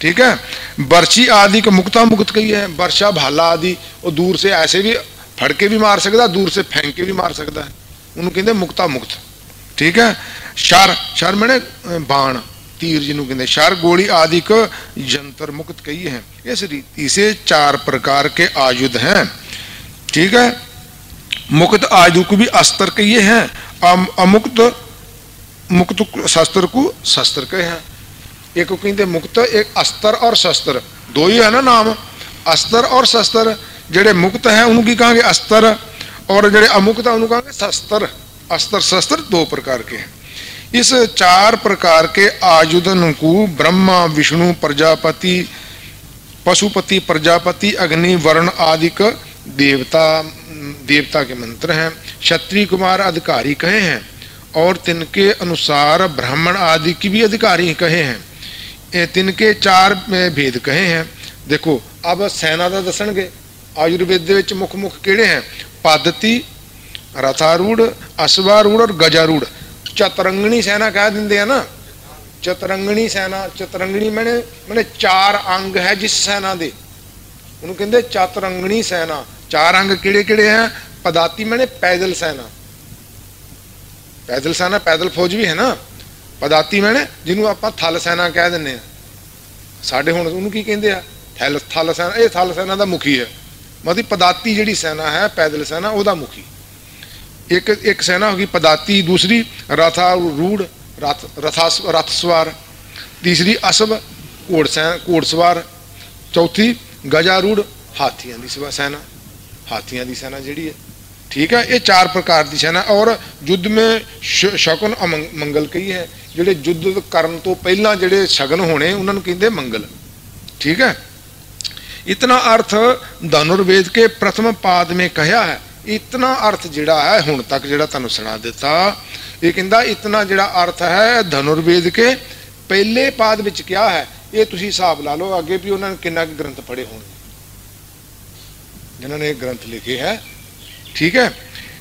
ठीक है। बर्छी आदि को मुक्ता मुक्त कही है। वर्षा भाला आदि वो दूर से ऐसे भी फड़ के भी मार सकता, दूर से फेंक के भी मार सकता है, उन्होंने कहते मुक्ता मुक्त। ठीक है। शर, शर मैंने बाण तीर जिन्हों कहते, शर गोली आदि को यंत्र मुक्त कही है। इस रीति से 4 प्रकार के आयुध हैं। ठीक है। मुक्त आयुध को भी अस्त्र कहिए हैं, अमुक्त मुक्त शस्त्र को शस्त्र कहे हैं। एक को कहते मुक्त, एक अस्त्र और शस्त्र, दो ही है ना नाम, अस्त्र और शस्त्र। जेड़े मुक्त है उनकी कहांगे अस्त्र, और जेड़े अमुक्त है उनको कहांगे शस्त्र। अस्त्र शस्त्र 2 प्रकार के हैं। इस 4 प्रकार के आयुधन को ब्रह्मा विष्णु प्रजापति पशुपति प्रजापति अग्नि वरुण आदि का देवता के मंत्र हैं। क्षत्रिय कुमार अधिकारी कहे हैं, और तिनके अनुसार ब्राह्मण आदि की भी अधिकारी कहे हैं। तिनके 4 भेद कहे हैं। देखो अब सेना का दसणगे आयुर्वेद मुख मुख केड़े हैं, पद्धति, रथारूढ़, अश्वारूढ़ और गजारूढ़। चतरंगणी सेना कह देंगे है ना, चतरंगणी सेना। चतरंगणी मैंने 4 अंग है जिस सेना दे, उन्होंने कहते चतरंगणी सेना। 4 अंग केड़े केड़े हैं, पदाती मैंने पैदल सेना, पैदल सेना पैदल फौज भी है ना। पदाती मैंने जिन्होंने आप थल सेना कह दें, साढ़े हुण उन्होंने की कहते हैं थल सेना, ये थल सेना का मुखी है। मतलब पदाती जी सेना है पैदल सेना वह मुखी। एक सेना होगी पदाती, दूसरी रथारूढ़ रथ सवार, तीसरी अश्व घोड़सवार, चौथी गजारूढ़ हाथियों की सेना, हाथियों की सेना जी है। ठीक है। ये 4 प्रकार की सेना। और युद्ध में शकुन मंगल कही है, जेडे युद्ध करन तो पहला जेडे शगन होने उन्होंने कहते मंगल। ठीक है। इतना अर्थ धनुर्वेद के प्रथम पाद में कहा है। इतना अर्थ जिहड़ा है हुण तक जिहड़ा तुहानूं सुना दिता, ये कहंदा इतना जिहड़ा अर्थ है धनुर्वेद के पहले पाद विच क्या है, ये तुसीं हिसाब ला लो अगे भी उन्होंने कितना ग्रंथ पढ़े होंगे जिन्होंने एक ग्रंथ लिखे है। ठीक है।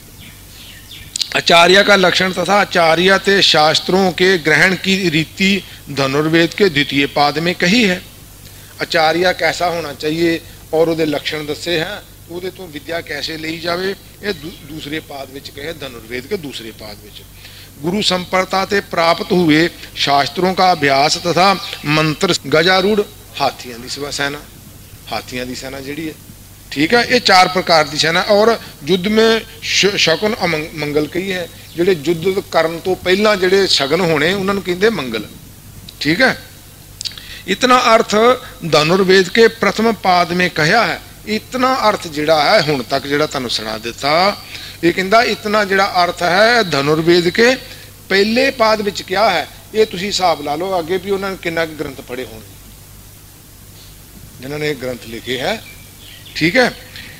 आचार्य का लक्षण तथा आचार्य ते शास्त्रों के ग्रहण की रीति धनुर्वेद के द्वितीय पाद में कही है। आचार्य कैसा होना चाहिए और उहदे लक्षण दसे हैं, उहदे तो विद्या कैसे ली जाए, ये दूसरे पाद विच कहे, धनुर्वेद के दूसरे पाद विच। गुरु संप्रदाय ते प्राप्त हुए शास्त्रों का अभ्यास तथा मंत्र, गजारूढ़ हाथियों की सेना, हाथियों की सेना जी है। ठीक है। ये 4 प्रकार की सेना। और युद्ध में शकुन मंगल कही है, जेडे युद्ध करन तो पहला जेडे शगन होने उन्होंने कहते मंगल। ठीक है। इतना अर्थ धनुर्वेद के प्रथम पाद में कहा है। इतना अर्थ जिहड़ा है हुण तक जिहड़ा तुहानूं सुना दिता, ये कहंदा इतना जिहड़ा अर्थ है धनुर्वेद के पहले पाद विच क्या है, ये तुसीं हिसाब ला लो अगे भी उन्होंने कितना ग्रंथ पढ़े होंगे जिन्होंने एक ग्रंथ लिखे है। ठीक है।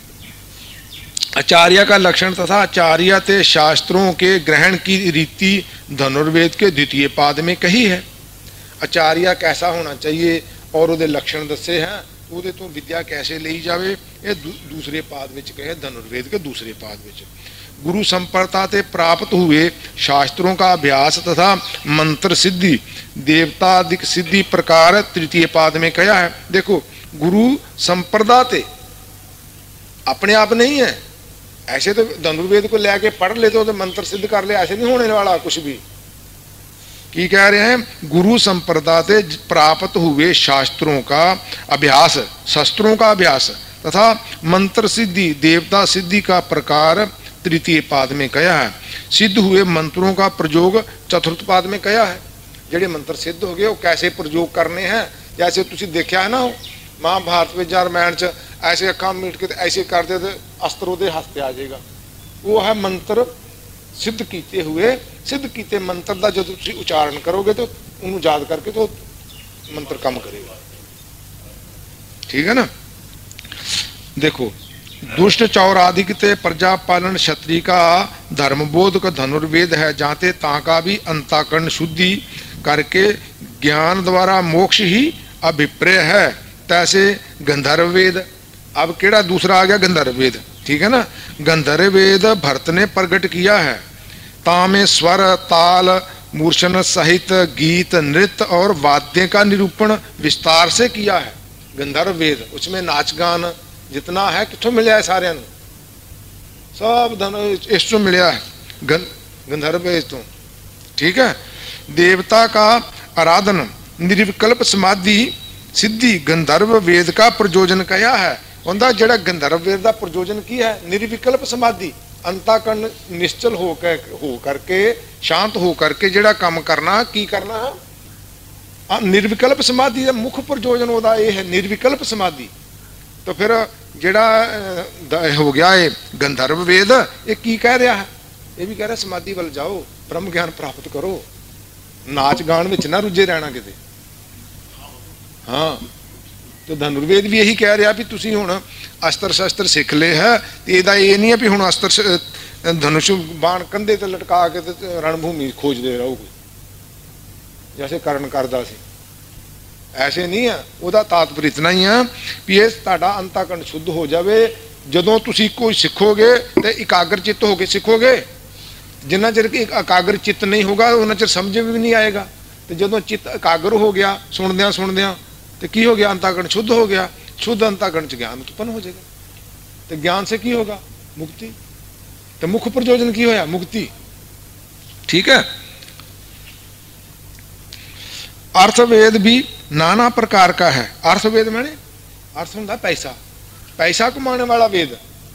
आचार्य का लक्षण तथा आचार्य ते शास्त्रों के ग्रहण की रीति धनुर्वेद के द्वितीय पाद में कही है। आचार्य कैसा होना चाहिए और उहदे लक्षण दसे हैं, उहदे तो विद्या कैसे ली जाए, ये दूसरे पाद विच कहे, धनुर्वेद के दूसरे पाद विच। गुरु संप्रदाय ते प्राप्त हुए शास्त्रों का अभ्यास तथा मंत्र सिद्धि देवतादिक सिद्धि प्रकार तृतीय पाद में कहा है। देखो गुरु संप्रदाय ते अपने आप नहीं है, ऐसे तो धनुर्वेद को लेके पढ़ लेते हो तो मंत्र सिद्ध कर ले, ऐसे नहीं होने वाला कुछ भी। की कह रहे हैं, गुरु संप्रदाय से प्राप्त हुए शास्त्रों का अभ्यास, शस्त्रों का अभ्यास तथा मंत्र सिद्धि देवता सिद्धि का प्रकार तृतीय पाद में कहा है। सिद्ध हुए मंत्रों का प्रयोग चतुर्थ पाद में कहा है। जेडे मंत्र सिद्ध हो गए वो कैसे प्रयोग करने हैं, जैसे तुसी देखा है ना महाभारत में रामायण च ऐसे अखा मीट के ऐसे करते थे अस्त्र उहदे हत्थ आ जाएगा, वो है मंत्र सिद्ध किए हुए, सिद्ध किए मंत्र का जो तुम उच्चारण करोगे तो उन्होंने याद करके तो मंत्र काम करेगा। ठीक है ना। देखो दुष्ट चौराधिक ते प्रजा पालन क्षत्रिय का धर्मबोध का धनुर्वेद है, जाते ताका भी अंताकरण शुद्धि करके ज्ञान द्वारा मोक्ष ही अभिप्राय है। तैसे गंधर्व वेद, अब केड़ा दूसरा आ गया गंधर्व वेद। ठीक है ना। गंधर्व वेद भरत ने प्रकट किया है। तामे स्वर ताल मूर्छन सहित गीत नृत्य और वाद्य का निरूपण विस्तार से किया है। गंधर्व वेद, उसमें नाच गान जितना है कितों मिलया है, सारे सब धन इसको मिलया है गंधर्व वेद तो। ठीक है। देवता का आराधन निर्विकल्प समाधि सिद्धि गंधर्व वेद का प्रयोजन कहा है। उनका जड़ा गंधर्व वेद का प्रयोजन की है निर्विकल्प समाधि, अंताकरण निश्चल हो करके शांत हो करके जड़ा काम करना की करना है निर्विकल्प समाधि का मुख प्रयोजन होता यह है निर्विकल्प समाधि। तो फिर जड़ा हो गया है गंधर्व वेद, ये की कह रहा है, ये भी कह रहा समाधि वाल जाओ, ब्रह्म ज्ञान प्राप्त करो, नाच गान में ना रुझे रहना किते। हाँ, तो धनुर्वेद भी यही कह रहा भी तुसी हुण अस्त्र शस्त्र सीख ले है, तो यदा ये नहीं है भी हुण अस्त्र धनुष बाण कंधे ते लटका के रणभूमि खोजते रहो जैसे कर्ण करदा सी, ऐसे नहीं है। ਉਹਦਾ तात्पर्य इतना ही है भी ये ਤੁਹਾਡਾ अंताकरण शुद्ध हो जाए। ਜਦੋਂ ਤੁਸੀਂ कोई सीखोगे तो एकाग्र चित्त होके सीखोगे, जिन्ना चिर एकाग्र चित्त नहीं होगा उन्ना चिर समझ भी नहीं आएगा। तो ਜਦੋਂ चित्त एकाग्र हो गया सुनद्या तो की हो गया, अंताकरण शुद्ध हो गया। शुद्ध अंताकरण च ज्ञान उत्पन्न हो जाएगा, तो ज्ञान से की होगा मुक्ति। तो मुख प्रयोजन की होया मुक्ति। ठीक है। अर्थवेद भी नाना प्रकार का है। अर्थवेद मैंने अर्थ होता पैसा, पैसा कमाने वाला वेद।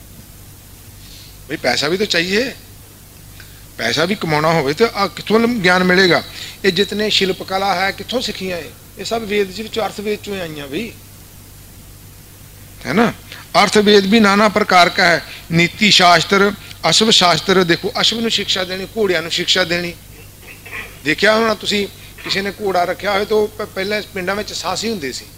भाई पैसा भी तो चाहिए, पैसा भी कमाना हो तो कितों ज्ञान मिलेगा। ये जितने शिल्प कला है कितों सीखियां ये सब वेद जी अर्थवेद चो आई भाई, है ना। अर्थवेद भी नाना प्रकार का है। नीति शास्त्र, अश्व शास्त्र। देखो अश्व नूं शिक्षा देनी, घोड़िया नूं शिक्षा देनी। देखिया होना तुसी किसी ने घोड़ा रखा हो तो पहले पिंडा में सांसी हुंदे सी,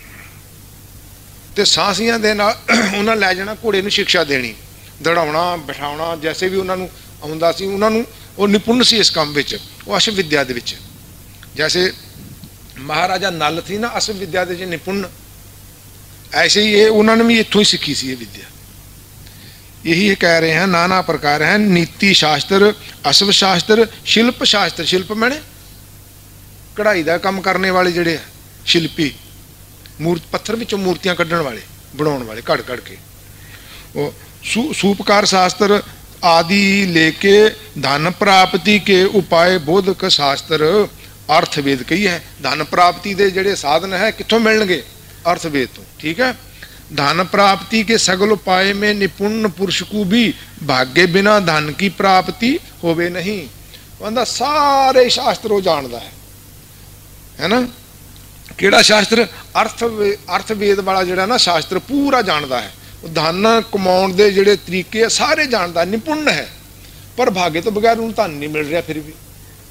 ते सांसियां दे नाल उन्हां लै जाना घोड़े नूं शिक्षा देनी, दौड़ाउणा बिठाउणा जैसे भी उन्हां नूं आउंदा सी। उन्हां नूं वो निपुण सी इस काम विच, वो अश्व विद्या दे विच। जैसे महाराजा नल थी ना अश्व विद्या दे निपुण, ऐसे ही ये उन्होंने भी इत्थों ही सीखी सी ये विद्या। यही कह रहे हैं नाना प्रकार हैं। नीति शास्त्र, अश्व शास्त्र, शिल्प शास्त्र। शिल्प मैंने कढ़ाई का काम करने वाले जड़े शिल्पी, पत्थर विचों मूर्तियां कढ़न वाले, बनाने वाले कड़ के। वो सूपकार शास्त्र आदि लेके धन प्राप्ति के उपाय बोधक शास्त्र अर्थवेद कही है। धन प्राप्ति के जड़े साधन है कितों मिलणगे, अर्थवेद तो। ठीक है। धन प्राप्ति के सगल उपाय में निपुण पुरुष को भी भाग्य बिना धन की प्राप्ति होवे नहीं। वंदा सारे शास्त्रों जानता है ना। केड़ा शास्त्र? अर्थवेद वाला जड़ा ना शास्त्र पूरा जानता है। धन कमाउण दे जड़े तरीके सारे जानता, निपुण है, पर भाग्य तो बगैर उन्हें धन नहीं मिल रहा। फिर भी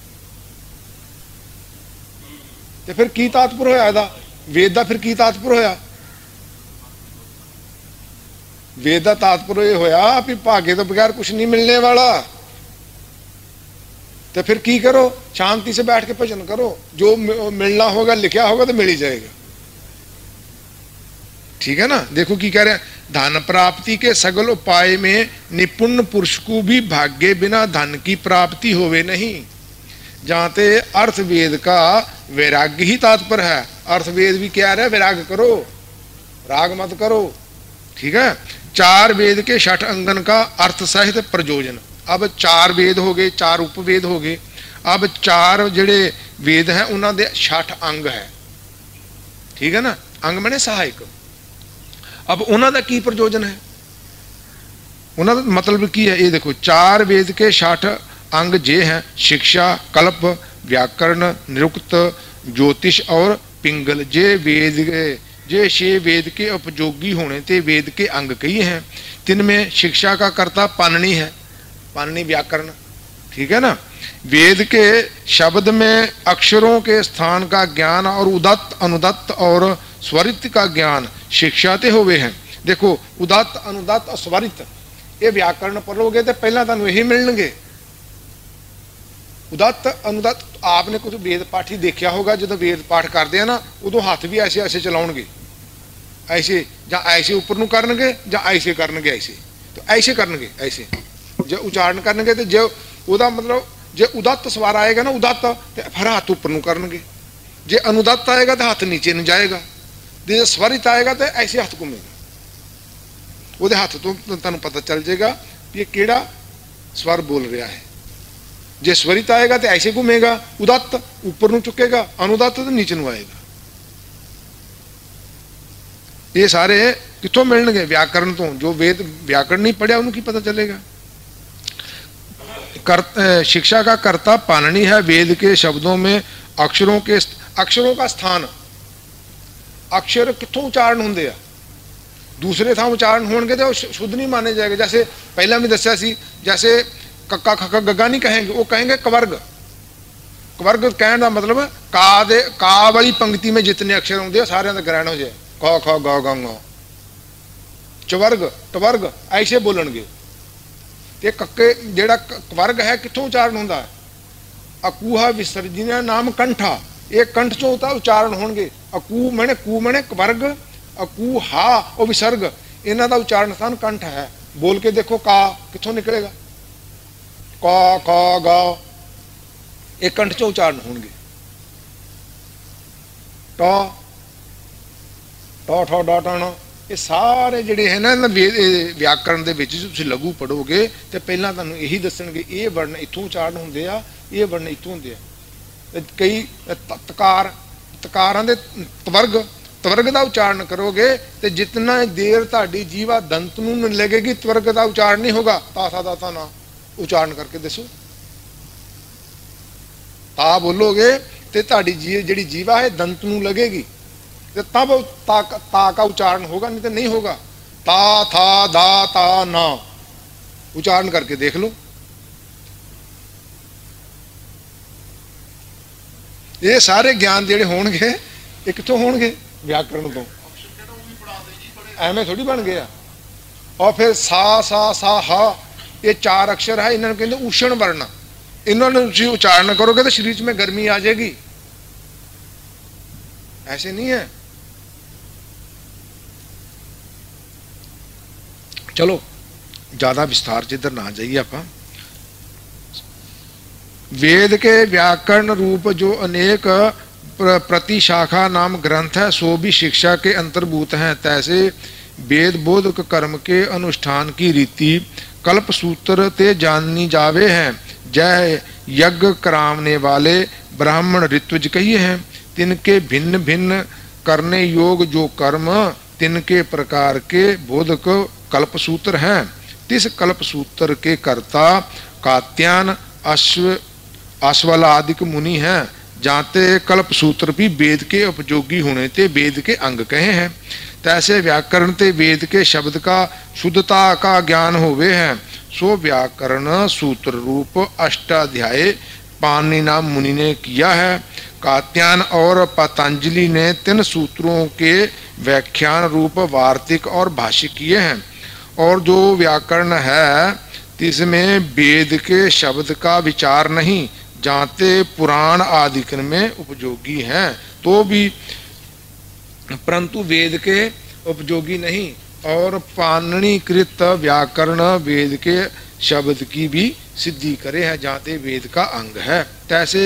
तो फिर की तात्पर्य होया इहदा? वेद का फिर की तात्पर्य होया? वेद का तात्पर्य होया भी भाग्य तो बगैर कुछ नहीं मिलने वाला। तो फिर की करो? शांति से बैठ के भजन करो, जो मिलना होगा लिखा होगा तो मिल ही जाएगा। ठीक है ना। देखो की कह रहे हैं, धन प्राप्ति के सगल उपाय में निपुण पुरुष को भी भाग्य बिना धन की प्राप्ति होवे नहीं। जाते अर्थवेद का वैराग्य ही तात्पर्य है। अर्थवेद भी क्या है? वैराग्य करो, राग मत करो। ठीक है। 4 वेद के 6 अंगन का अर्थ सहित प्रयोजन। अब 4 वेद हो गए, 4 उपवेद हो गए। अब 4 जड़े वेद हैं उन्होंने 6 अंग है। ठीक है ना। अंग मैंने सहायक। अब उन्होंने की प्रयोजन है, उन्होंने मतलब की है? ये देखो 4 वेद के 6 अंग जे हैं शिक्षा, कल्प, व्याकरण, निरुक्त, ज्योतिष और पिंगल। जे वेद जे 6 वेद के उपयोगी होने ते वेद के अंग कई हैं। तिनमें शिक्षा का कर्ता पाणिनि है, पाणिनि व्याकरण। ठीक है ना। वेद के शब्द में अक्षरों के स्थान का ज्ञान और उदत्त, अनुदत्त और स्वरित का ज्ञान शिक्षा ते हुए हैं। देखो उदत्त, अनुदत्त और स्वरित ये व्याकरण पढ़ोगे तो पहला तुहानू यही मिलणगे। उदत्त अनुदत्त आपने कुछ वेद पाठी देखा होगा, जो वेद पाठ करते हैं ना उदों हाथ भी ऐसे ऐसे चलाउणगे, ऐसे या ऐसे ऊपर नूं करनगे या ऐसे करनगे, ऐसे तो ऐसे करनगे, ऐसे जो उच्चारण करनगे तो जो उदा मतलब जे उदत्त स्वर आएगा ना, उदत्त, तो फिर हाथ उपर नूं करनगे। जे अनुदत्त आएगा तो हाथ नीचे नहीं जाएगा। जे स्वरित आएगा तो ऐसे हाथ घूमेगा। वो हाथ तो तुहानूं पता चल जाएगा ये किहड़ा स्वर बोल रहा है। जे स्वरित आएगा तो ऐसे घूमेगा, उदत्त ऊपर नूं चुकेगा, अनुदत्त तो नीचे नूं आएगा। ये सारे कितों मिलणगे? व्याकरण तो। जो वेद व्याकरण नहीं पढ़िया उन्हें की पता चलेगा। शिक्षा का कर्ता पाणिनि है। वेद के शब्दों में अक्षरों का स्थान, अक्षर कितों उच्चारण होंगे आ, दूसरे थां उच्चारण होंगे तो शुद्ध नहीं माने जाएगा। जैसे पहला भी दस्या सी, जैसे कक्का खक्का गग्गा नहीं कहेंगे, वो कहेंगे कवर्ग। कवर्ग कहने का मतलब का वाली पंक्ति में जितने अक्षर होंगे सारे का ग्रहण हो जाए, क ख ग ग। चवर्ग टवर्ग ऐसे बोलणगे। ते कक्के जेड़ा कवर्ग है कितों उच्चारण होंदा है? अकूहा विसर्जन नाम कंठा, ये कंठ चो उच्चारण होंगे। अकू मैंने कू मैंने कवर्ग, अकू हा और विसर्ग, इन्हों का उच्चारण स्थान कंठ है। बोल के देखो का कितों निकलेगा? क ख ग, एक कंठ चो उच्चारण होंगे। ट ट ठ ड टण, ये सारे जिहड़े है ना व्याकरण दे विच तुसीं लघु पढ़ोगे तो पहला तुहानूं यही दसणगे ये वर्ण इत्थों उच्चारण होंदे आ, ये वर्ण इत्थों होंदे आ। कई तकार, तकारां दे तवर्ग, तवर्ग का उच्चारण करोगे तो जितना देर ताड़ी जीवा दंत नूं नहीं लगेगी तवर्ग का उच्चारण नहीं होगा। तासा दाता ना उच्चारण करके दसो। ता बोलोगे तो ताड़ी जिहड़ी जीवा है दंत नूं लगेगी, तो तब ता का उच्चारण होगा, नहीं तो नहीं होगा। ता था दा ता ना उच्चारण करके देख लो। ये सारे ज्ञान जेड़े होणगे ये कित्थों होणगे? व्याकरण तो। एवं थोड़ी बन गया। और फिर सा सा सा हा, ये चार अक्षर है, इन्होंने कहते उष्ण वर्ण। इन्होंने उच्चारण करोगे तो शरीर में गर्मी आ जाएगी। ऐसे नहीं है। चलो ज्यादा विस्तार से इधर ना जाइए आप। वेद के व्याकरण रूप जो अनेक प्रतिशाखा नाम ग्रंथ है सो भी शिक्षा के अंतर्भूत हैं। तैसे वेद बोधक कर्म के अनुष्ठान की रीति कल्प सूत्र ते जाननी जावे हैं। जय यज्ञ करावने वाले ब्राह्मण ऋत्विज कहिए हैं। तिनके भिन्न भिन्न करने योग जो कर्म तिनके प्रकार के बोधक कल्प सूत्र हैं। तिस कल्प सूत्र के कर्ता कात्यायन अश्वलादिक मुनि हैं। जाते कल्प सूत्र भी वेद के उपयोगी होने ते वेद के अंग कहे हैं। तैसे व्याकरण ते वेद के शब्द का शुद्धता का ज्ञान होवे हैं। सो व्याकरण सूत्र रूप अष्टाध्याय पाणिनि नाम मुनि ने किया है। कात्यायन और पतंजलि ने 3 सूत्रों के व्याख्यान रूप वार्तिक और भाष्य किए हैं। और जो व्याकरण है इसमें वेद के शब्द का विचार नहीं, जाते पुराण आदि में उपयोगी हैं तो भी, परंतु वेद के उपयोगी नहीं। और पाणिनिकृत व्याकरण वेद के शब्द की भी सिद्धि करे है, जाते वेद का अंग है। तैसे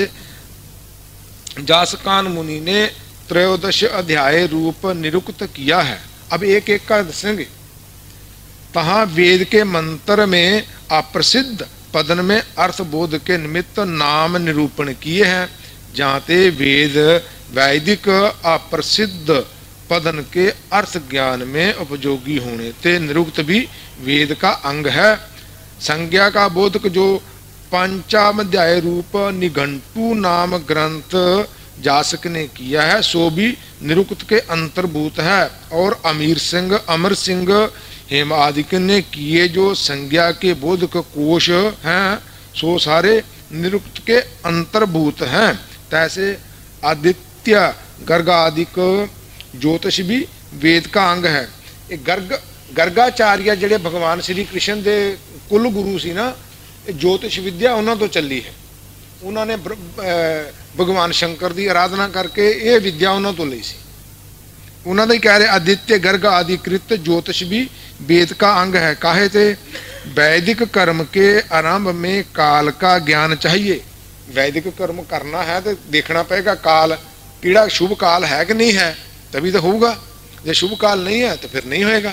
जासकान मुनि ने 13 अध्याय रूप निरुक्त किया है। अब एक एक का दसेंगे। तहाँ वेद के मंत्र में अप्रसिद्ध पदन में अर्थबोध के निमित्त नाम निरूपण किए हैं। जाते वेद वैदिक अप्रसिद्ध पदन के अर्थ ज्ञान में उपयोगी होने ते निरुक्त भी वेद का अंग है। संज्ञा का बोधक जो पंचाध्याय रूप निघंटू नाम ग्रंथ जासक ने किया है सो भी निरुक्त के अंतर्भूत है। और अमर सिंह हेमादिक ने किए जो संज्ञा के बोधक कोश हैं सो सारे निरुक्त के अंतर्भूत हैं। तैसे आदित्य गर्गादिक ज्योतिष भी वेद का अंग है। गर्गाचार्य जेडे भगवान श्री कृष्ण दे कुल गुरु सी ना, ज्योतिष विद्या उन्होंने तो चली है। उन्होंने भगवान शंकर की आराधना करके ये विद्या उन्होंने तो ली सी। उन्होंने कह रहे आदित्य गर्ग आदि कृत ज्योतिष भी वेद का अंग है। काहे ते वैदिक कर्म के आरंभ में काल का ज्ञान चाहिए। वैदिक कर्म करना है तो देखना पड़ेगा काल कीड़ा शुभ काल है कि नहीं है, तभी तो होगा। जो शुभ काल नहीं है तो फिर नहीं होएगा।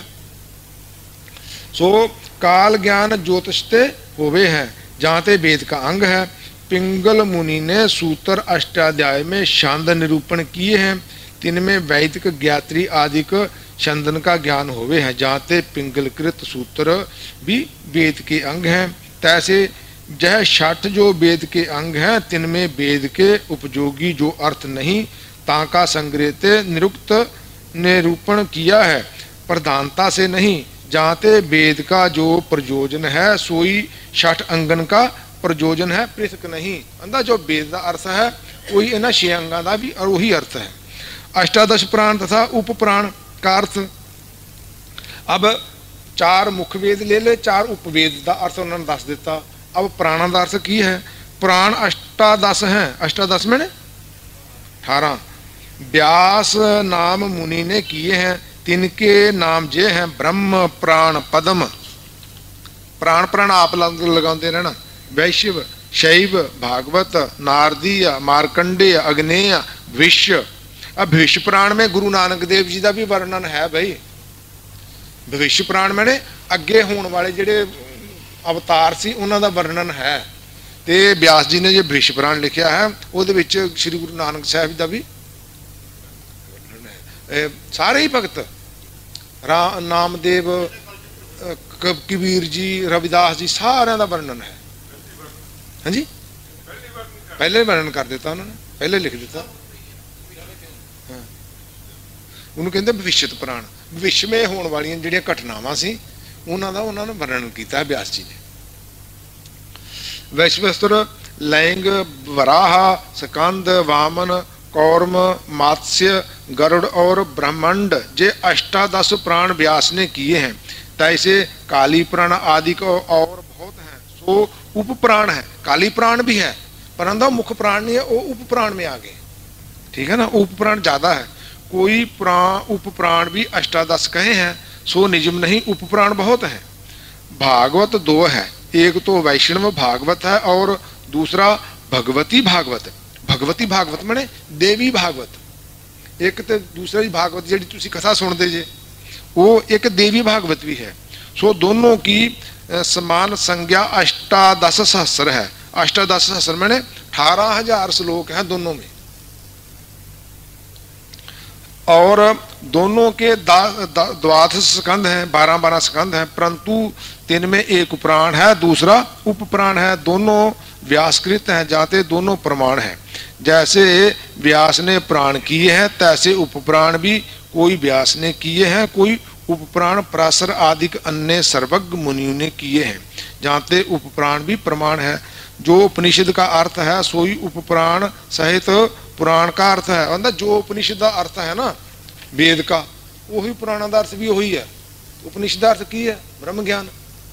सो काल ज्ञान ज्योतिषते होवे हैं, जाते वेद का अंग है। पिंगल मुनि ने सूत्र अष्टाध्याय में छंद निरूपण किए हैं, तिनमें वैदिक ज्ञात्री आदि को छंदन का ज्ञान होवे हैं, जाते पिंगलकृत सूत्र भी वेद के अंग हैं। तैसे यह 60 जो वेद के अंग हैं, तिनमें वेद के उपयोगी जो अर्थ नहीं ताका संग्रहते निरुक्त निरूपण किया है, प्रधानता से नहीं। जाते वेद का जो प्रयोजन है सोई 60 अंगन का प्रयोजन है, पृथक नहीं। अंदा जो वेद का अर्थ है वही इन्होंने 6 अंगों का भी और वही अर्थ है। अष्टादश प्राण तथा उप प्राण का अर्थ, अब 4 मुख वेद ले ले, 4 उपवेद का अर्थ उन्होंने दस दिता। अब प्राणों का अर्थ की है? प्राण अष्टादश हैं, अष्टादश में 18 व्यास नाम मुनि ने किए हैं, तिनके नाम जे हैं ब्रह्म प्राण पद्म। प्राण प्राण आप लगाते रहना, वैश्व शैव भागवत नारदीय मार्कंडेय अग्नेय विश्व। अब भविष्य प्राण में गुरु नानक देव जी का भी वर्णन है भाई। भविष्य प्राण में अगे होने वाले जेडे अवतार सी उन्हों का वर्णन है, तो व्यास जी ने जो भविष्य प्राण लिखा है वो श्री गुरु नानक साहब का भी वर्णन है। सारे ही भगत नामदेव कबीर जी रविदास जी सारे का वर्णन है। हाँ जी, पहले वर्णन कर दिता उन्होंने, पहले लिख दिता। उन्होंने कहते भविष्यत प्राण, भविष्य में होने वाली जो घटनावां सी उन्होंने वर्णन किया व्यास जी ने। वैश्वस्त्र लैंग वराह स्कंद वामन कौर्म मात्स्य गरुड़ और ब्रह्मांड जे अष्टादश प्राण व्यास ने किए हैं। तैसे काली प्राण आदि को और बहुत हैं, सो उप प्राण है। काली प्राण भी है परंतु मुख्य प्राण नहीं है, वो उप प्राण में आ गए। ठीक है ना, उप प्राण ज्यादा है। कोई प्राण उप प्राण भी अष्टादश कहे हैं, सो निजम नहीं, उप प्राण बहुत है। भागवत 2 है, एक तो वैष्णव भागवत है और दूसरा भगवती भागवत। भगवती भागवत माने देवी भागवत। एक तो दूसरी भागवत जी तुसी कथा सुनते जे वो एक देवी भागवत भी है। सो दोनों की समान संज्ञा अष्टादश सहस्र है। अष्टादश सहस्र माने 18,000 श्लोक हैं दोनों में, और दोनों के द्वादश स्कंद हैं, 12-12 स्कंद हैं, परंतु तिनमें एक प्राण है दूसरा उप प्राण है। दोनों व्यासकृत हैं, जाते दोनों प्रमाण हैं। जैसे व्यास ने प्राण किए हैं तैसे उप प्राण भी कोई व्यास ने किए हैं, कोई उप प्राण पराशर आदि अन्य सर्वज्ञ मुनियों ने किए हैं। जाते उप प्राण भी प्रमाण है। जो उपनिषद का अर्थ है सोई उप प्राण सहित पुराण का अर्थ है। मतलब जो उपनिषद का अर्थ है ना वेद का, वही पुराण का अर्थ भी वही है। उपनिषद अर्थ की है ब्रह्म ज्ञान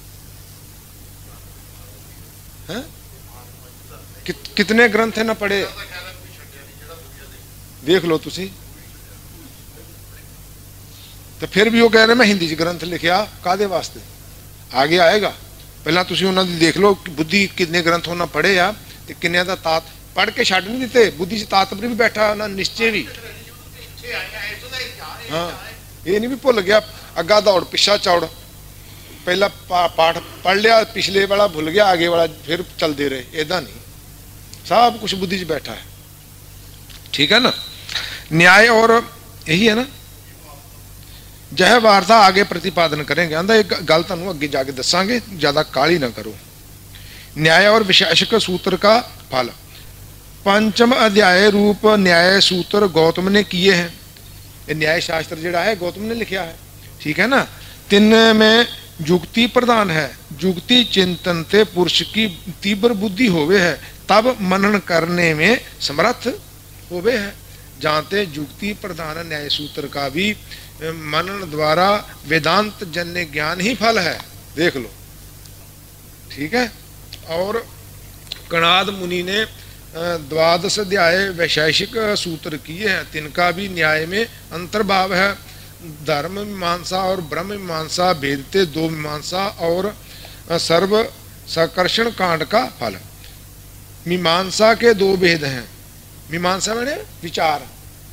है। कितने ग्रंथ है ना पढ़े, देख लो तुसी। तो फिर भी वो कह रहे मैं हिंदी च ग्रंथ लिखिया कादे वास्ते, आगे आएगा। पहला तुसी उन्हों दी देख लो बुद्धि कितने ग्रंथ उन्होंने पढ़े आ ते किन्ने दा तात पढ़ के छड्ड नहीं दिते। बुद्धि च तात्पर्य भी बैठा ना निश्चय भी। हाँ ये नहीं भी भुल गया अग्गा दौड़ पिछा चौड़, पहला पाठ पढ़ लिया पिछले वाला भूल गया आगे वाला फिर चलते रहे, ऐदा नहीं। सब कुछ बुद्धि च बैठा है। ठीक है ना। न्याय और यही है ना, जह वार्ता आगे प्रतिपादन करेंगे। आंदा एक गल तुहानू अगे जाके दसांगे, ज्यादा काली ना करो। न्याय और विशेषक सूत्र का फल। पंचम अध्याय रूप न्याय सूत्र गौतम ने किए हैं। ये न्याय शास्त्र जिहड़ा है गौतम ने लिखा है। ठीक है ना। 3 में जुक्ति प्रधान है। जुक्ति चिंतन ते पुरुष की तीव्र बुद्धि होवे है, तब मनन करने में समर्थ होवे है। जानते जुक्ति प्रधान न्याय सूत्र का भी मनन द्वारा वेदांत जन्य ज्ञान ही फल है, देख लो। ठीक है। और कणाद मुनि ने 12 अध्याय वैशेषिक सूत्र किए हैं, तिनका भी न्याय में अंतर्भाव है। धर्म मीमांसा और ब्रह्म मीमांसा भेदते 2 मीमांसा और सर्व सकर्षण कांड का फल। मीमांसा के दो भेद हैं। मीमांसा मैंने विचार,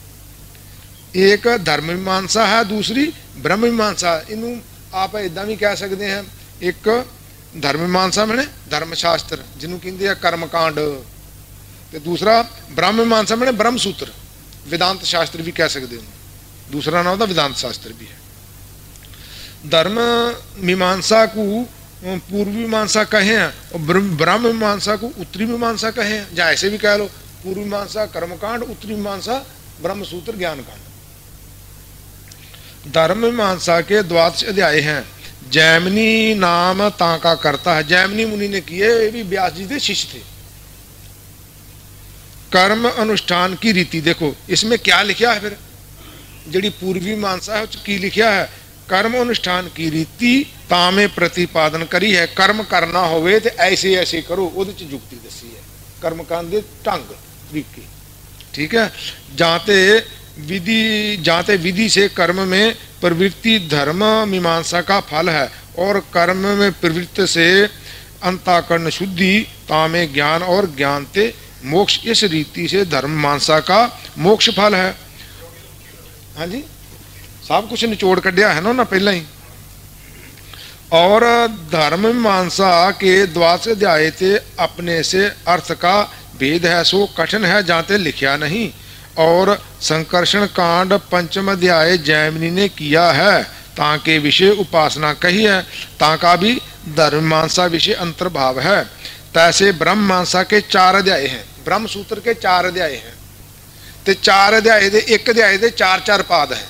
एक धर्म मीमांसा है, दूसरी ब्रह्म मीमांसा। इनू आप इदा भी कह सकते हैं, एक धर्म मीमांसा मैंने धर्मशास्त्र जिन्हों कहते हैं कर्मकांड, तो दूसरा ब्रह्म मीमांसा मैंने ब्रह्म सूत्र, वेदांत शास्त्र भी कह सकते हैं, दूसरा नाम वेदांत शास्त्र भी है। धर्म मीमांसा को पूर्वी मीमांसा कहे हैं और ब्रह्म मीमांसा को उत्तरी मीमांसा कहे हैं, या ऐसे भी कह लो पूर्वी मीमांसा कर्मकांड, उत्तरी मीमांसा ब्रह्म सूत्र ज्ञान कांड। धर्म मीमांसा के द्वादश अध्याय हैं। जैमिनी नाम तांका करता है, जैमिनी मुनि ने किए, ये भी व्यास जी के शिष्य थे। कर्म अनुष्ठान की रीति, देखो इसमें क्या लिखा है, फिर जी पूर्वी मीमांसा है की लिखा है, कर्म अनुष्ठान की रीति तामे प्रतिपादन करी है। कर्म करना होवे तो ऐसे ऐसे करो, उहदे च जुक्ति दसी है, कर्म करने दे ढंग तरीके, ठीक है। जाते विधि से कर्म में प्रवृत्ति धर्म मीमांसा का फल है, और कर्म में प्रवृत्ति से अंतःकरण शुद्धि, तामे ज्ञान और ज्ञान ते मोक्ष, इस रीति से धर्म मीमांसा का मोक्ष फल है। हाँ जी, सब कुछ निचोड़ कढ़िया है ना पहला ही। और धर्म मीमांसा के द्वादश अध्याय ते अपने से अर्थ का भेद है, सो कठिन है जाते लिखा नहीं। और संकर्षण कांड पंचम अध्याय जैमिनी ने किया है, ताके विषय उपासना कही है, ताका भी धर्म मीमांसा विषय अंतर्भाव है। तैसे ब्रह्म मीमांसा के 4 अध्याय हैं, ब्रह्म सूत्र के 4 अध्याय हैं, ते 4 अध्याय दे एक अध्याय दे 4-4 पाद हैं।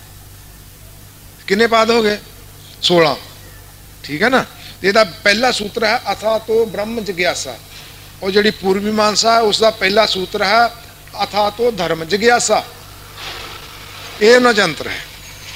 कितने पाद हो गए? 16, ठीक है ना। ਇਹਦਾ पहला सूत्र है अथा तो ब्रह्म जिज्ञासा, और जी पूर्वी मीमांसा है उसका पहला सूत्र है अथा तो धर्म जिज्ञासा। ये न जंत्र है।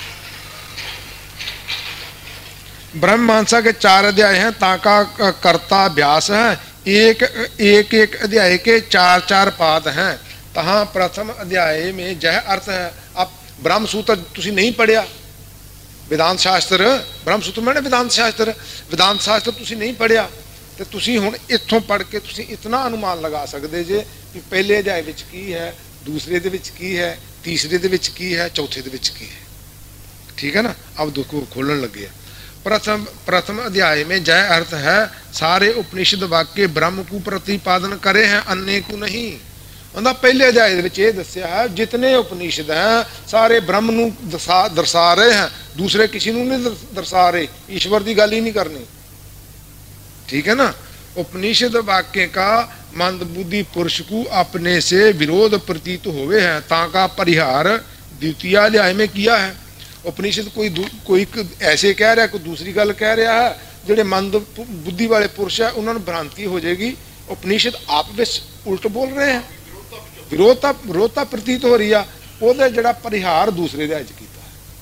ब्रह्म मीमांसा के 4 अध्याय हैं, ताका कर्ता अभ्यास है, एक अध्याय के 4-4 पाद हैं। तहाँ प्रथम अध्याय में जह अर्थ है। अब ब्रह्म सूत्र तुसी नहीं पढ़िया, वेदांत शास्त्र ब्रह्म सूत्र मैंने वेदांत शास्त्र तुसी नहीं पढ़िया, तो तुसी हुण इत्थों पढ़ के तुसी इतना अनुमान लगा सकते जे कि पहले अध्याय विच की है, दूसरे दे विच की है, तीसरे दे विच की है, चौथे दे विच की है, ठीक है ना। अब देखो खोलने लगे। प्रथम अध्याय में जय अर्थ है, सारे उपनिषद वाक्य ब्रह्म को प्रतिपादन करे हैं, अन्य को नहीं। पहले अध्याय ये दस्या है जितने उपनिषद हैं सारे ब्रह्म नू दर्शा रहे हैं, दूसरे किसी नू नहीं दर्शा रहे, ईश्वर की गल ही नहीं करनी, ठीक है ना। उपनिषद वाक्य का मंद बुद्धि पुरुष को अपने से विरोध प्रतीत होवे है, ताका परिहार द्वितीय अध्याय में किया है। उपनिषद कोई ऐसे कह रहा है, कोई दूसरी गल कह रहा है, जेडे मंद बुद्धि वाले पुरुष है उन्होंने भ्रांति हो जाएगी। उपनिषद आप विच उल्ट बोल रहे हैं, विरोधता प्रतीत हो रही है, ਉਹਦਾ ਜਿਹੜਾ परिहार दूसरे ਦੇ ਵਿੱਚ ਕੀਤਾ,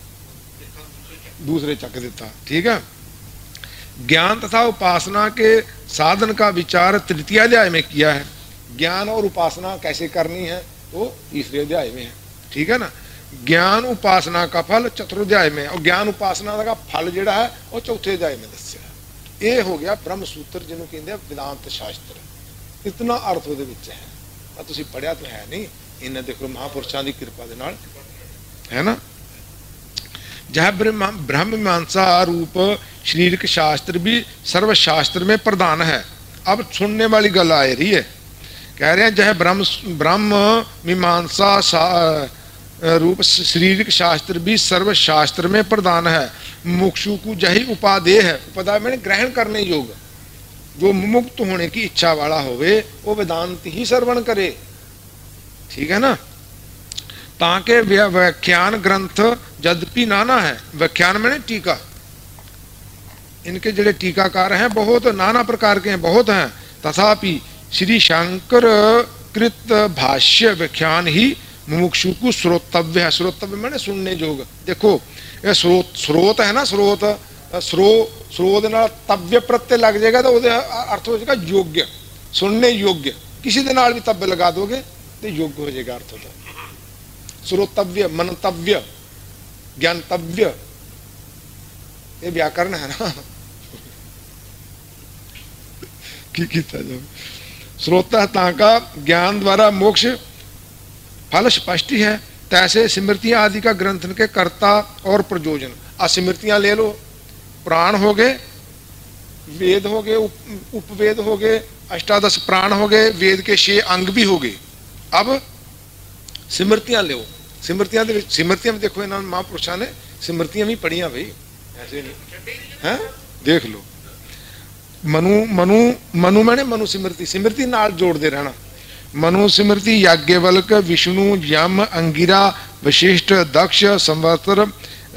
दूसरे चक देता, ठीक है। ज्ञान तथा उपासना के साधन का विचार तृतीय अध्याय में किया है। ज्ञान और उपासना कैसे करनी है तो तीसरे अध्याय में है, ठीक है ना। ज्ञान उपासना का फल चतुर्ध्याय में, और ज्ञान उपासना का फल ਜਿਹੜਾ है वो चौथे अध्याय में दस्या। ये हो गया ब्रह्म सूत्र जिन्होंने कहते हैं वेदांत शास्त्र। इतना अर्थ ਉਹਦੇ ਵਿੱਚ है, तुसी पढ़िया तो है नहीं, इन्हें देखो महापुरुषों की कृपा दे नाल, है ना। जह ब्रह्म मीमांसा रूप शरीरक शास्त्र भी सर्वशास्त्र में प्रधान है। अब सुनने वाली गल आ रही है, कह रहे हैं जह ब्रह्म मीमांसा रूप शरीरक शास्त्र भी सर्वशास्त्र में प्रधान है। मुमुक्षु को जही उपादेय है, उपादेय मैंने ग्रहण करने योग्य, जो मुक्त होने की इच्छा वाला होवे वो वेदांत ही श्रवण करे, ठीक है ना। ताके व्याख्यान ग्रंथ यद्यपि नाना है, व्याख्यान मैंने टीका, इनके जड़े टीकाकार हैं बहुत नाना प्रकार के हैं, बहुत हैं। तथापि श्री शंकर कृत भाष्य व्याख्यान ही मुमुक्षु को श्रोतव्य है। श्रोतव्य मैंने सुनने योग्य। देखो ये स्रोत है ना, स्रोत नाल तव्य प्रत्यय लग जाएगा तो वो अर्थ हो जाएगा योग्य, सुनने योग्य। किसी दे नाल भी तव्य लगा दोगे तो योग्य हो जाएगा अर्थ होता। श्रोतव्य, मनतव्य, ज्ञानतव्य, ये व्याकरण है ना। की कीता जावे। श्रोता ताका ज्ञान द्वारा मोक्ष फल स्पष्ट ही है। तैसे स्मृतियां आदि का ग्रंथन के कर्ता और प्रयोजन। स्मृतियां ले लो, प्राण हो गए, वेद हो गए, उपवेद हो गए, अष्टादश प्राण हो गए, वेद के 6 अंग भी हो गए। अब स्मृतियां लो, स्मृतियां में देखो इन्होंने महापुरुषों ने स्मृतियां भी पढ़िया भाई, ऐसे नहीं है। देख लो मनु मैंने मनु स्मृति नाल जोड़ते रहना। मनु स्मृति याज्ञवल्क, विष्णु, यम, अंगिरा, वशिष्ठ, दक्ष, संवत्सर,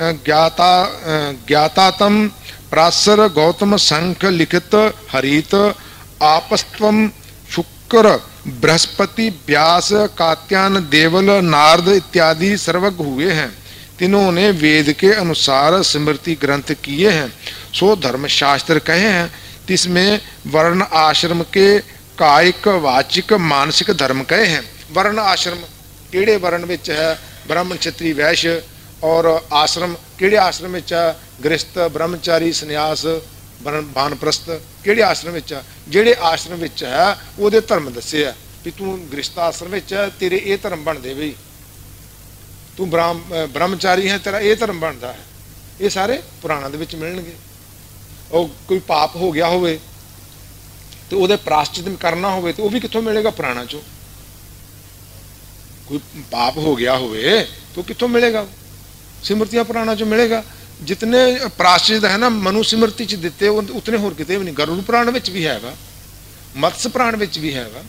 ज्ञातातम, प्रासर, गौतम, शंख, लिखित, हरित, आपस्तम, शुक्र, बृहस्पति, व्यास, कात्यायन, देवल, नारद इत्यादि सर्वज्ञ हुए हैं। तीनों ने वेद के अनुसार स्मृति ग्रंथ किए हैं, सो धर्मशास्त्र कहे हैं। इसमें वर्ण आश्रम के कायिक, वाचिक, मानसिक धर्म कहे हैं। वर्ण आश्रम केड़े वर्ण विच है? ब्राह्मण, क्षत्रिय, वैश्य। और आश्रम केड़े आश्रम विच है? गृहस्थ, ब्रह्मचारी, संन्यास, वानप्रस्थ। केड़े आश्रम विच है? जेड़े आश्रम विच है ओदे धर्म दस्से है भी तू गृहस्थ आश्रम विच है, तेरे ये धर्म बनदे बई। तू ब्रह्मचारी है, तेरा ये धर्म बनता है। ये सारे पुराणों दे विच मिलणगे। और कोई पाप हो गया होवे तो ਉਹਦੇ प्राश्चित करना होवे तो वह भी कितों मिलेगा? पुराणा चो। कोई पाप हो गया होवे तो कितों मिलेगा? स्मृतियां पुराणा चो मिलेगा। जितने प्राश्चित है ना मनु स्मृति च दिते उतने होर किते भी नहीं। गरुड़ पुराण विच भी हैगा, मत्स्य पुराण विच भी हैगा,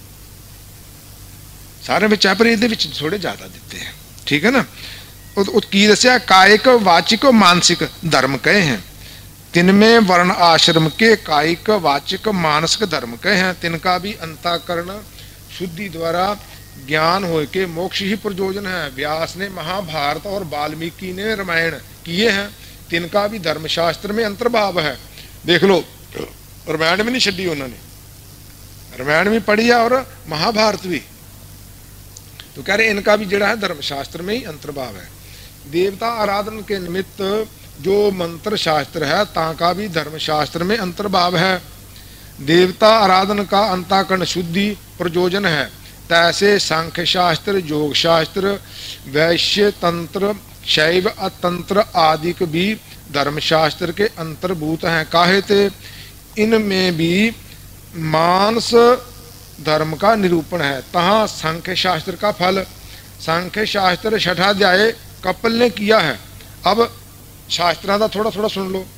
सारे विच है, पर इहदे विच थोड़े ज्यादा दिते हैं। ठीक है ना। की दस्या? कायिक, वाचिक, मानसिक धर्म कहे हैं। तिनमें वर्ण आश्रम के कायिक, वाचिक, मानसिक धर्म कहे हैं। तिनका भी अंतःकरण शुद्धि द्वारा ज्ञान हो के मोक्ष ही प्रयोजन है। व्यास ने महाभारत और वाल्मीकि ने रामायण किए हैं। तिनका भी धर्मशास्त्र में अंतर्भाव है। देख लो, रामायण में नहीं छड़ी उन्होंने, रामायण भी पढ़ी है और महाभारत भी। तो कह रहे इनका भी जड़ा है धर्मशास्त्र में ही अंतर्भाव है। देवता आराधन के निमित्त जो मंत्र शास्त्र है ताका भी धर्मशास्त्र में अंतर्भाव है। देवता आराधन का अंतःकरण शुद्धि प्रयोजन है। तैसे सांख्य शास्त्र, योग शास्त्र, वैश्य तंत्र, शैव अतंत्र आदि भी धर्मशास्त्र के अंतर्भूत हैं। काहे ते इनमें भी मानस धर्म का निरूपण है। तहाँ सांख्य शास्त्र का फल। सांख्य शास्त्र 6ठा अध्याय कपिल ने किया है। अब शास्त्रों का थोड़ा थोड़ा सुन लो।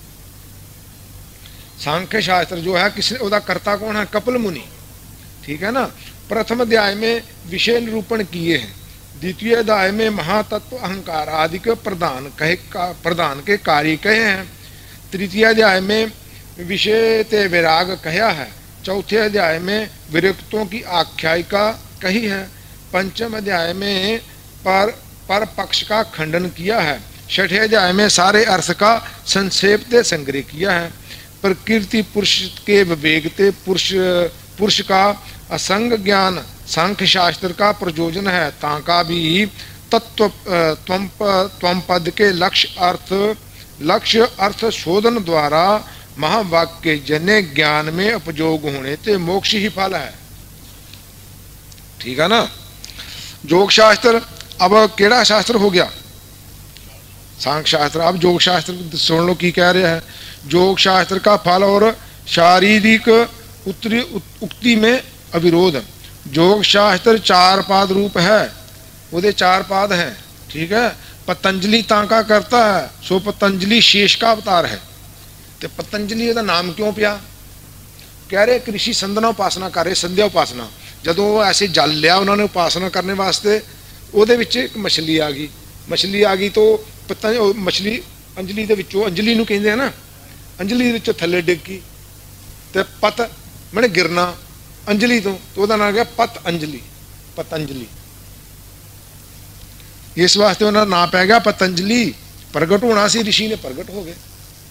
सांख्य शास्त्र जो है किसने, उसका कर्ता कौन है? कपिल मुनि। ठीक है ना। प्रथम अध्याय में विषय निरूपण किए हैं। द्वितीय अध्याय में महातत्व अहंकार आदि के प्रदान के कार्य कहे हैं। तृतीय अध्याय में विषय ते विराग कहा है। चौथे अध्याय में विरक्तों की आख्यायिका कही है। पंचम अध्याय में पर पक्ष का खंडन किया है। छठे अध्याय में सारे अर्थ का संक्षेप से संग्रह किया है। प्रकृति पुरुष के विवेकते पुरुष का असंग ज्ञान सांख्य शास्त्र का प्रयोजन है। ताका भी तत्व त्वम पद के लक्ष्य अर्थ शोधन द्वारा महावाक्य जन्य ज्ञान में उपयोग होने से मोक्ष ही फल है। ठीक है ना। योग शास्त्र अब केड़ा शास्त्र हो गया? सांख्य शास्त्र। अब योग शास्त्र सुन लो की कह रहे हैं। योग शास्त्र का फल और शारीरिक उक्ति में अविरोध। योग शास्त्र 4 पाद रूप है, वो 4 पाद हैं। ठीक है। पतंजलि तांका करता है, सो पतंजलि शेष का अवतार है। तो पतंजलि का नाम क्यों पिया? कह रहे कृषि संधना उपासना कर रहे, संध्या उपासना। जदों ऐसे जल लिया उन्होंने उपासना करने वास्ते, ਉਹਦੇ ਵਿੱਚ ਇੱਕ मछली आ गई। मछली आ गई तो मछली अंजलि ਦੇ ਵਿੱਚੋਂ, अंजलि ਨੂੰ ਕਹਿੰਦੇ ਆ ਨਾ, अंजलि ਦੇ ਵਿੱਚੋਂ ਥੱਲੇ ਡਿੱਗ ਗਈ ਤੇ ਪਤ ਮੈਨੇ ਗਿਰਨਾ अंजलि तो ਉਹਦਾ ਨਾਮ ਗਿਆ पतंजलि। पतंजलि इस वास्ते उन्होंने नाम पै गया पतंजलि। प्रगट होना सी, ऋषि ने प्रगट हो गए।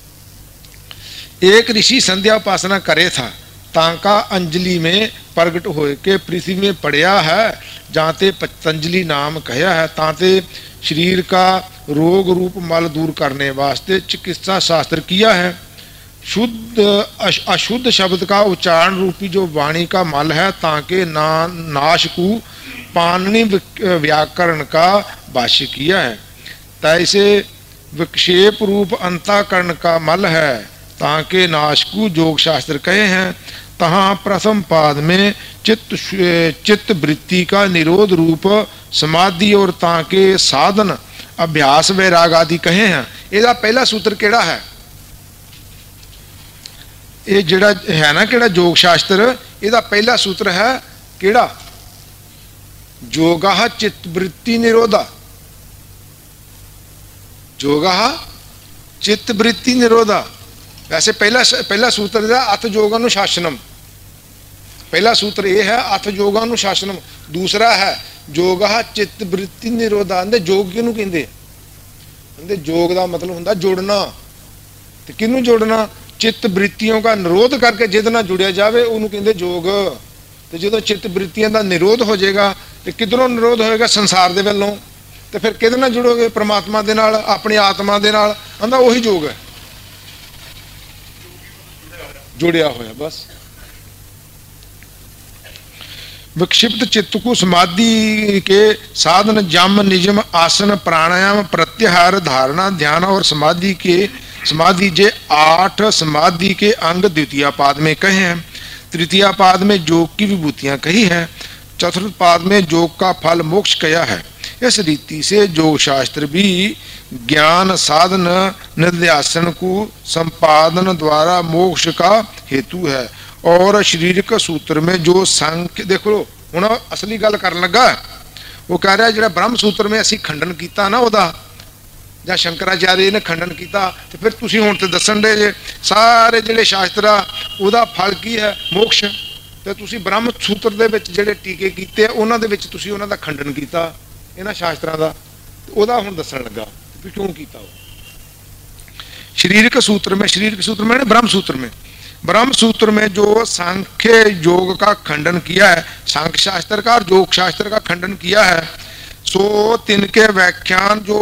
एक ऋषि संध्या उपासना करे था, तांका अंजलि में प्रगट हो के पृथ्वी में पड़या है। जाते पतंजलि नाम कहा है। ताते शरीर का रोग रूप मल दूर करने वास्ते चिकित्सा शास्त्र किया है। शुद्ध अशुद्ध शब्द का उच्चारण रूपी जो वाणी का मल है, ताके नाश को पाणिनि व्याकरण का भाष्य किया है। तैसे विक्षेप रूप अंतःकरण का मल है, ताके नाश को योग शास्त्र कहे हैं। तहाँ प्रथम पाद में चित्त वृत्ति का निरोध रूप समाधि और ताके साधन अभ्यास वैराग आदि कहे हैं। ਇਹਦਾ पहला सूत्र केड़ा है? ये जिहड़ा है ना केड़ा योग शास्त्र, ਇਹਦਾ पहला सूत्र है केड़ा? योगः चित्तवृत्ति निरोधा। योगः चित्तवृत्ति निरोधा। वैसे पहला सूत्र है अथ योगानुशासनम। पहला सूत्र ये है अथ योगानुशासनम। दूसरा है योगः चित्तवृत्ति निरोधा। योग किनू कहंदे? योग का मतलब होंदा जोड़ना। ते किनू जोड़ना? चित्त वृत्तियों का निरोध करके जिहदे नाल जुड़िया जावे उन्होंने कहंदे योग। तो जो चित्त वृत्तियों का निरोध हो जाएगा तो किधरों निरोध होएगा? संसार दे वल्लों। तो फिर किहदे नाल जुड़ोगे? परमात्मा दे नाल, अपनी आत्मा दे नाल। आंदा वही योग है, जुड़िया होया बस। विक्षिप्त चित्त को समाधि के साधन जम निजम आसन प्राणायाम प्रत्याहार धारणा ध्यान और समाधि जे 8 समाधि के अंग द्वितीय पाद में कहे हैं। तृतीय पाद में योग की विभूतियां कही है। चतुर्थ पाद में योग का फल मोक्ष कहा है। इस रीति से योग शास्त्र भी ज्ञान साधन निध्यासन को संपादन द्वारा मोक्ष का हेतु है। और शारीरिक सूत्र में जो सांख्य देखो हुण असली गल कर लगा, वो कह रहा जो ब्रह्म सूत्र में असी खंडन किया ना उदा, ਜਾਂ शंकराचार्य ने खंडन किया, तो फिर तुसी हुण ते दसन दे जे सारे जिहड़े शास्त्र आ उहदा फल की है? मोक्ष। तो तुसी ब्रह्म सूत्र दे विच जिहड़े टीके कीते उहनां दे विच तुसी उहनां दा खंडन किया इन्हां शास्त्रां दा, उहदा हुण दसन लगा कि क्यों कीता। शारीरिक सूत्र में ब्रह्म सूत्र में जो सांख्य योग का खंडन किया है, सांख्य शास्त्र का और योग शास्त्र का खंडन किया है, सो तिनके व्याख्यान जो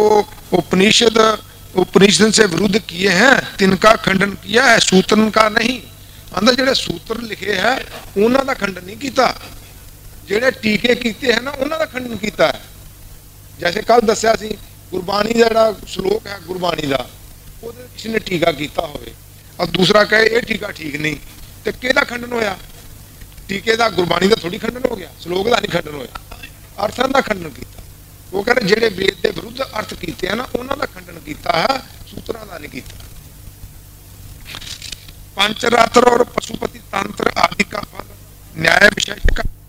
उपनिषद से विरुद्ध किए हैं तिनका खंडन किया है, सूत्रन का नहीं। अंदर जेडे सूत्र लिखे है उन्हों का खंडन नहीं किया, जेडे टीके किए हैं ना उन्हों का खंडन किया है। जैसे कल दसिया सी गुरबाणी का जिहड़ा श्लोक है गुरबाणी का, उहदे किसी ने टीका किया होवे और दूसरा कहे ये टीका ठीक नहीं, तो किहदा खंडन होया? टीके का गुरबाणी का थोड़ी खंडन हो गया, श्लोक का नहीं खंडन होया, अर्थां का खंडन किया। वो कह रहे जेडे वेद के विरुद्ध अर्थ किए हैं ना उन्हों का खंडन किया है, सूत्रों का नहीं किया। पंचरात्र और पशुपति तंत्र आदि का फल न्याय विशेष का